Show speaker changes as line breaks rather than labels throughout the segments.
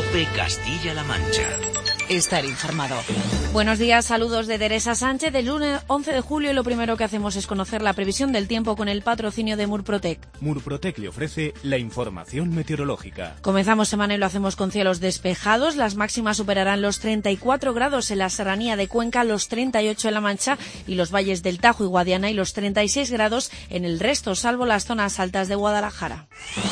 COPE Castilla-La Mancha.
Estar informado. Buenos días, saludos de Teresa Sánchez. Del lunes 11 de julio lo primero que hacemos es conocer la previsión del tiempo con el patrocinio de Murprotec.
Murprotec le ofrece la información meteorológica.
Comenzamos semana y lo hacemos con cielos despejados. Las máximas superarán los 34 grados en la serranía de Cuenca, los 38 en La Mancha y los valles del Tajo y Guadiana y los 36 grados en el resto, salvo las zonas altas de Guadalajara.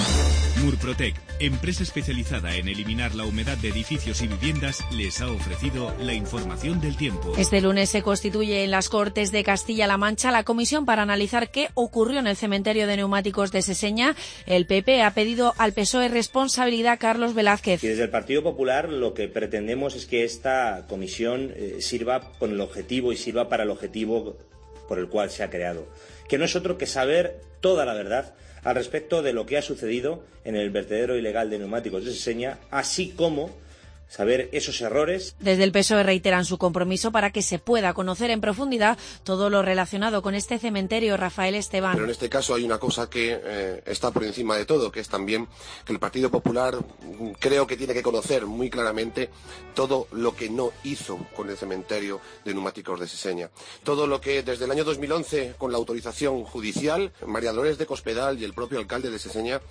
Murprotec, empresa especializada en eliminar la humedad de edificios y viviendas, les ha ofrecido la información del tiempo.
Este lunes se constituye en las Cortes de Castilla-La Mancha la comisión para analizar qué ocurrió en el cementerio de neumáticos de Seseña. El PP ha pedido al PSOE responsabilidad. Carlos Velázquez.
Y desde el Partido Popular lo que pretendemos es que esta comisión sirva con el objetivo y sirva para el objetivo por el cual se ha creado, que no es otro que saber toda la verdad al respecto de lo que ha sucedido en el vertedero ilegal de neumáticos de Seseña, así como saber esos errores.
Desde el PSOE reiteran su compromiso para que se pueda conocer en profundidad todo lo relacionado con este cementerio. Rafael Esteban.
Pero en este caso hay una cosa que está por encima de todo, que es también que el Partido Popular creo que tiene que conocer muy claramente todo lo que no hizo con el cementerio de neumáticos de Seseña. Todo lo que desde el año 2011, con la autorización judicial, María Dolores de Cospedal y el propio alcalde de Seseña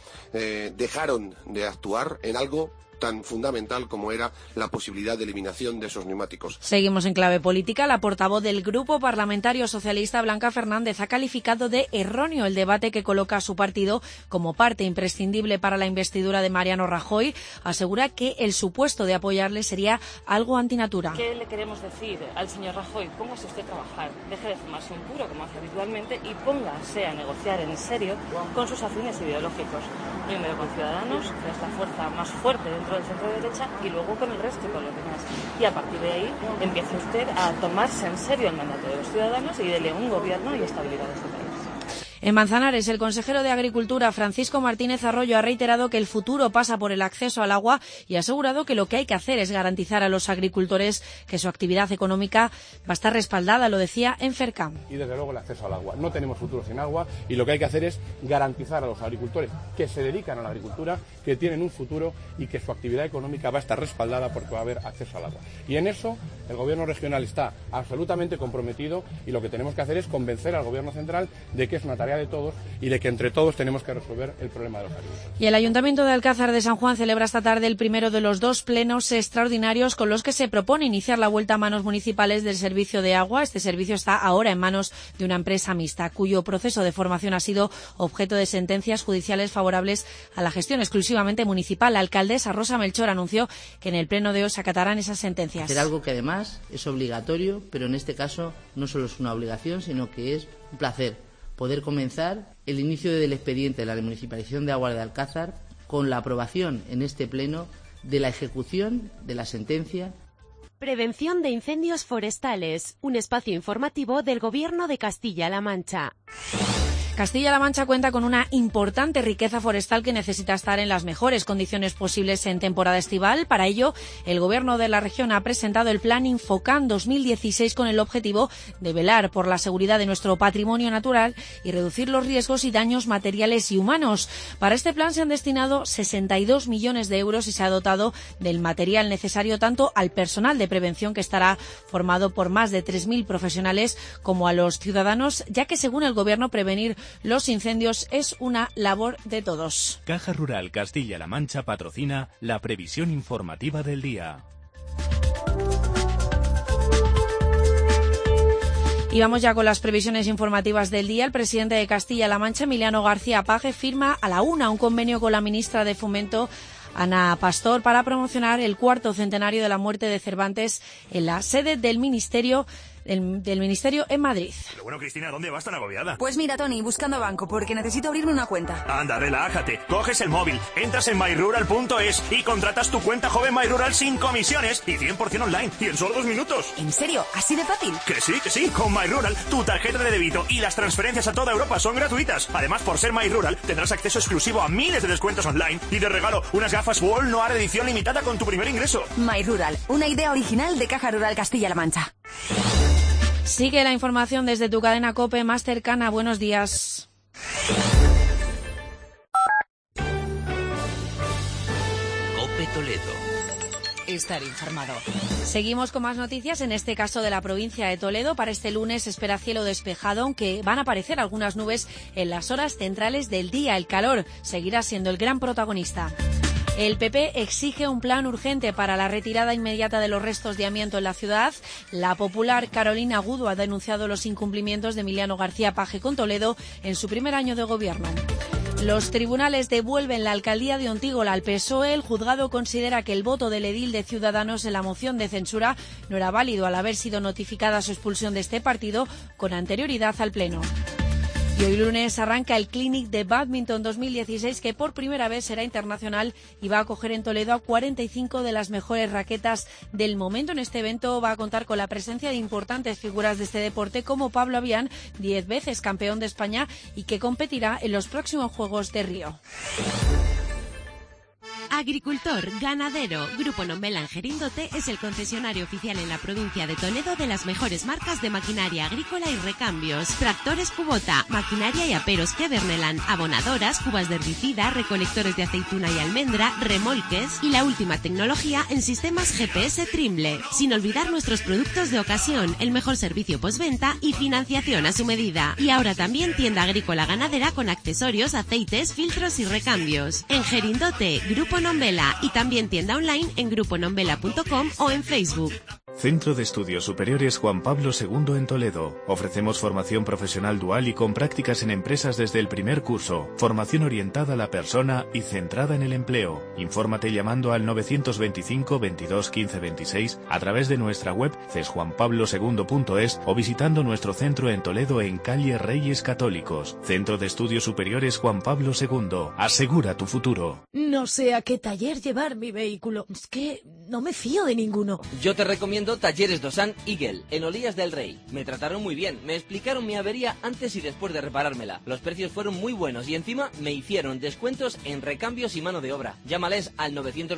dejaron de actuar en algo tan fundamental como era la posibilidad de eliminación de esos neumáticos.
Seguimos en clave política. La portavoz del Grupo Parlamentario Socialista, Blanca Fernández, ha calificado de erróneo el debate que coloca a su partido como parte imprescindible para la investidura de Mariano Rajoy. Asegura que el supuesto de apoyarle sería algo antinatura.
¿Qué le queremos decir al señor Rajoy? Póngase usted a trabajar, deje de fumarse un puro como hace habitualmente y póngase a negociar en serio con sus afines ideológicos. Primero con Ciudadanos, que es la fuerza más fuerte dentro del centro derecha, y luego con el resto y con los demás. Y a partir de ahí empiece usted a tomarse en serio el mandato de los ciudadanos y dele un gobierno y estabilidad a este país.
En Manzanares, el consejero de Agricultura, Francisco Martínez Arroyo, ha reiterado que el futuro pasa por el acceso al agua y ha asegurado que lo que hay que hacer es garantizar a los agricultores que su actividad económica va a estar respaldada, lo decía en Fercam.
Y desde luego el acceso al agua. No tenemos futuro sin agua y lo que hay que hacer es garantizar a los agricultores que se dedican a la agricultura, que tienen un futuro y que su actividad económica va a estar respaldada porque va a haber acceso al agua. Y en eso el gobierno regional está absolutamente comprometido y lo que tenemos que hacer es convencer al gobierno central de que es una tarea de todos y de que entre todos tenemos que resolver el problema de los agricultores.
Y el Ayuntamiento de Alcázar de San Juan celebra esta tarde el primero de los 2 plenos extraordinarios con los que se propone iniciar la vuelta a manos municipales del servicio de agua. Este servicio está ahora en manos de una empresa mixta, cuyo proceso de formación ha sido objeto de sentencias judiciales favorables a la gestión exclusivamente municipal. La alcaldesa Rosa Melchor anunció que en el pleno de hoy se acatarán esas sentencias.
Hacer algo que además es obligatorio, pero en este caso no solo es una obligación, sino que es un placer poder comenzar el inicio del expediente de la municipalización de Aguas de Alcázar con la aprobación en este pleno de la ejecución de la sentencia.
Prevención de incendios forestales, un espacio informativo del Gobierno de Castilla-La Mancha.
Castilla-La Mancha cuenta con una importante riqueza forestal que necesita estar en las mejores condiciones posibles en temporada estival. Para ello, el Gobierno de la región ha presentado el Plan Infocam 2016 con el objetivo de velar por la seguridad de nuestro patrimonio natural y reducir los riesgos y daños materiales y humanos. Para este plan se han destinado 62 millones de euros y se ha dotado del material necesario tanto al personal de prevención, que estará formado por más de 3.000 profesionales, como a los ciudadanos, ya que según el Gobierno prevenir los incendios es una labor de todos.
Caja Rural Castilla-La Mancha patrocina la previsión informativa del día.
Y vamos ya con las previsiones informativas del día. El presidente de Castilla-La Mancha, Emiliano García Paje, firma a la una un convenio con la ministra de Fomento, Ana Pastor, para promocionar el 4º centenario de la muerte de Cervantes en la sede del Ministerio en Madrid.
Pero bueno, Cristina, ¿dónde vas tan agobiada?
Pues mira, Tony, buscando banco, porque necesito abrirme una cuenta.
Anda, relájate. Coges el móvil, entras en myrural.es y contratas tu cuenta joven MyRural sin comisiones y 100% online y en solo 2 minutos.
¿En serio? ¿Así de fácil?
Que sí. Con MyRural, tu tarjeta de débito y las transferencias a toda Europa son gratuitas. Además, por ser MyRural, tendrás acceso exclusivo a miles de descuentos online y de regalo unas gafas Wall Noir edición limitada con tu primer ingreso.
MyRural, una idea original de Caja Rural Castilla-La Mancha.
Sigue la información desde tu cadena COPE más cercana. Buenos días.
COPE Toledo.
estar informado.
Seguimos con más noticias, en este caso de la provincia de Toledo. Para este lunes se espera cielo despejado, aunque van a aparecer algunas nubes en las horas centrales del día. El calor seguirá siendo el gran protagonista. El PP exige un plan urgente para la retirada inmediata de los restos de amianto en la ciudad. La popular Carolina Agudo ha denunciado los incumplimientos de Emiliano García Paje con Toledo en su primer año de gobierno. Los tribunales devuelven la alcaldía de Ontígola al PSOE. El juzgado considera que el voto del edil de Ciudadanos en la moción de censura no era válido al haber sido notificada su expulsión de este partido con anterioridad al Pleno. Y hoy lunes arranca el Clinic de Badminton 2016, que por primera vez será internacional y va a acoger en Toledo a 45 de las mejores raquetas del momento. En este evento va a contar con la presencia de importantes figuras de este deporte como Pablo Avián, 10 veces campeón de España y que competirá en los próximos Juegos de Río.
Agricultor, ganadero, Grupo Nombela en Gerindote es el concesionario oficial en la provincia de Toledo de las mejores marcas de maquinaria agrícola y recambios. Tractores Kubota, maquinaria y aperos Kevernelan, abonadoras, cubas de herbicida, recolectores de aceituna y almendra, remolques y la última tecnología en sistemas GPS Trimble. Sin olvidar nuestros productos de ocasión, el mejor servicio postventa y financiación a su medida. Y ahora también tienda agrícola ganadera con accesorios, aceites, filtros y recambios. En Gerindote, Grupo Nombela, y también tienda online en gruponombela.com o en Facebook.
Centro de Estudios Superiores Juan Pablo II en Toledo. Ofrecemos formación profesional dual y con prácticas en empresas desde el primer curso. Formación orientada a la persona y centrada en el empleo. Infórmate llamando al 925 22 15 26 a través de nuestra web cesjuanpablosegundo.es o visitando nuestro centro en Toledo en calle Reyes Católicos. Centro de Estudios Superiores Juan Pablo II. Asegura tu futuro.
No sé a qué taller llevar mi vehículo. Es que no me fío de ninguno.
Yo te recomiendo Talleres Dosan Eagle, en Olías del Rey. Me trataron muy bien, me explicaron mi avería antes y después de reparármela. Los precios fueron muy buenos y encima me hicieron descuentos en recambios y mano de obra. Llámales al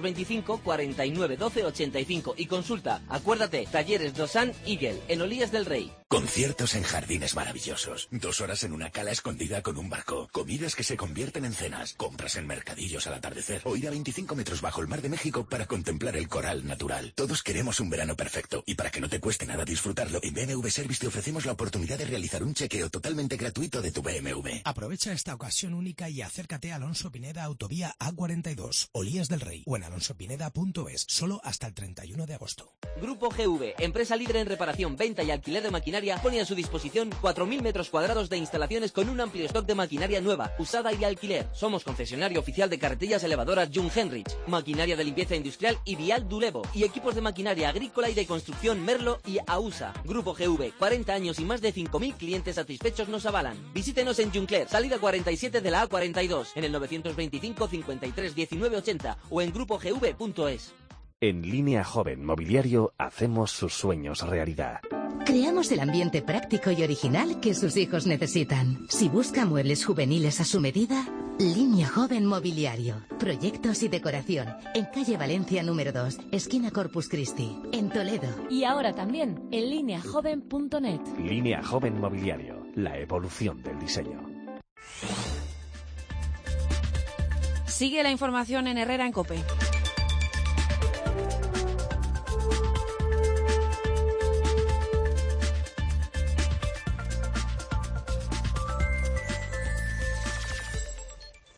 925 49 12 85 y consulta. Acuérdate, Talleres Dosan Eagle, en Olías del Rey.
Conciertos en jardines maravillosos, 2 horas en una cala escondida con un barco, comidas que se convierten en cenas, compras en mercadillos al atardecer o ir a 25 metros bajo el Mar de México para contemplar el coral natural. Todos queremos un verano perfecto y para que no te cueste nada disfrutarlo, en BMW Service te ofrecemos la oportunidad de realizar un chequeo totalmente gratuito de tu BMW.
Aprovecha esta ocasión única y acércate a Alonso Pineda Autovía A42, Olías del Rey o en alonsopineda.es, solo hasta el 31 de agosto.
Grupo GV, empresa líder en reparación, venta y alquiler de maquinaria, pone a su disposición 4.000 metros cuadrados de instalaciones con un amplio stock de maquinaria nueva, usada y alquiler. Somos concesionario oficial de carretillas elevadoras Jung Henrich, maquinaria de limpieza industrial y Vial Dulevo y equipos de maquinaria agrícola y de construcción Merlo y AUSA. Grupo GV, 40 años y más de 5.000 clientes satisfechos nos avalan. Visítenos en Juncler, salida 47 de la A42, en el 925 53 19 80 o en grupogv.es.
En Línea Joven Mobiliario hacemos sus sueños realidad.
Creamos el ambiente práctico y original que sus hijos necesitan. Si busca muebles juveniles a su medida, Línea Joven Mobiliario. Proyectos y decoración. En calle Valencia número 2, esquina Corpus Christi, en Toledo.
Y ahora también en lineajoven.net.
Línea Joven Mobiliario. La evolución del diseño.
Sigue la información en Herrera en COPE.